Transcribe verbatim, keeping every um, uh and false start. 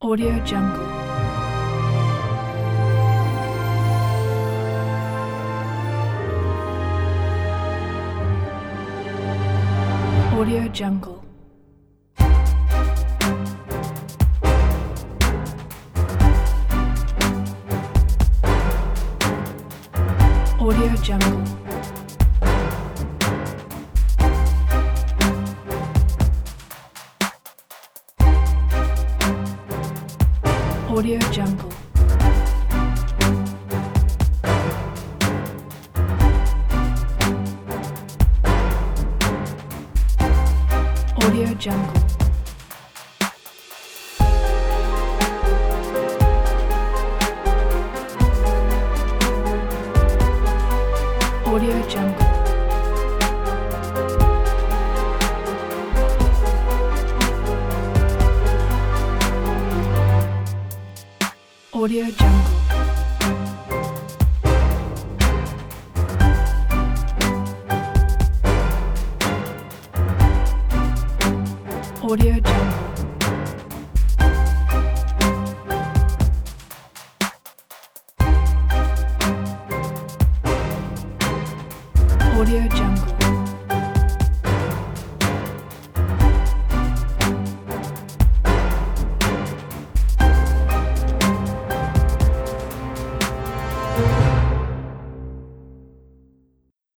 Audio Jungle. Audio Jungle. Audio Jungle. Audio Jungle. Audio Jungle. Audio Jungle. Audio Jungle. Audio Jungle. Audio Jungle.